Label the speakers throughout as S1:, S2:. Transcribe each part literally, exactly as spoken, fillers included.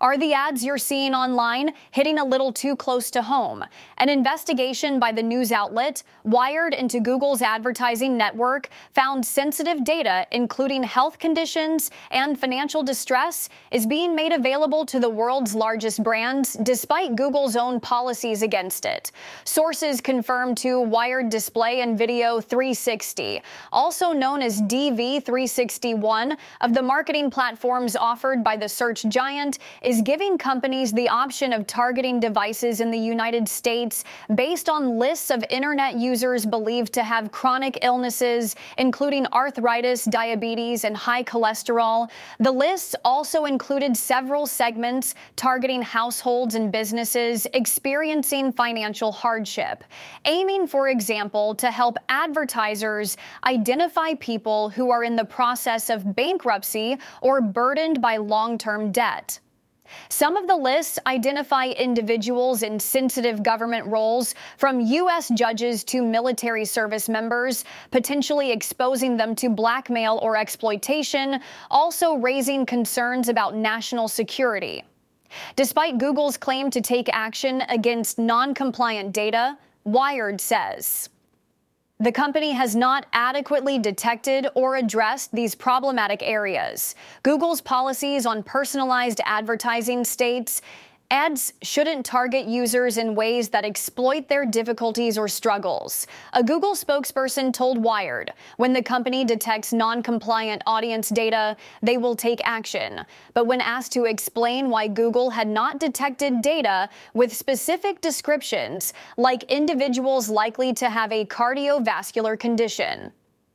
S1: Are the ads you're seeing online hitting a little too close to home? An investigation by the news outlet Wired into Google's advertising network found sensitive data, including health conditions and financial distress, is being made available to the world's largest brands despite Google's own policies against it. Sources confirmed to Wired Display and Video three sixty, also known as D V three sixty-one, of the marketing platforms offered by the search giant, is giving companies the option of targeting devices in the United States based on lists of internet users believed to have chronic illnesses, including arthritis, diabetes, and high cholesterol. The lists also included several segments targeting households and businesses experiencing financial hardship, aiming, for example, to help advertisers identify people who are in the process of bankruptcy or burdened by long-term debt. Some of the lists identify individuals in sensitive government roles, from U S judges to military service members, potentially exposing them to blackmail or exploitation, also raising concerns about national security. Despite Google's claim to take action against non-compliant data, Wired says the company has not adequately detected or addressed these problematic areas. Google's policies on personalized advertising states ads shouldn't target users in ways that exploit their difficulties or struggles. A Google spokesperson told Wired, when the company detects non-compliant audience data, they will take action. But when asked to explain why Google had not detected data with specific descriptions, like individuals likely to have a cardiovascular condition,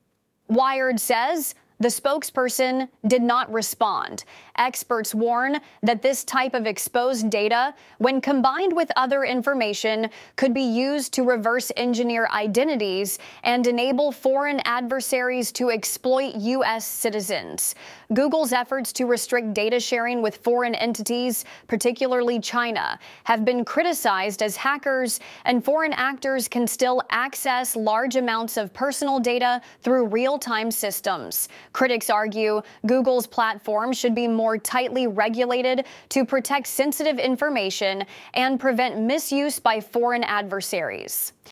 S1: Wired says the spokesperson did not respond. Experts warn that this type of exposed data, when combined with other information, could be used to reverse engineer identities and enable foreign adversaries to exploit U S citizens. Google's efforts to restrict data sharing with foreign entities, particularly China, have been criticized as hackers and foreign actors can still access large amounts of personal data through real-time systems. Critics argue Google's platform should be more tightly regulated to protect sensitive information and prevent misuse by foreign adversaries.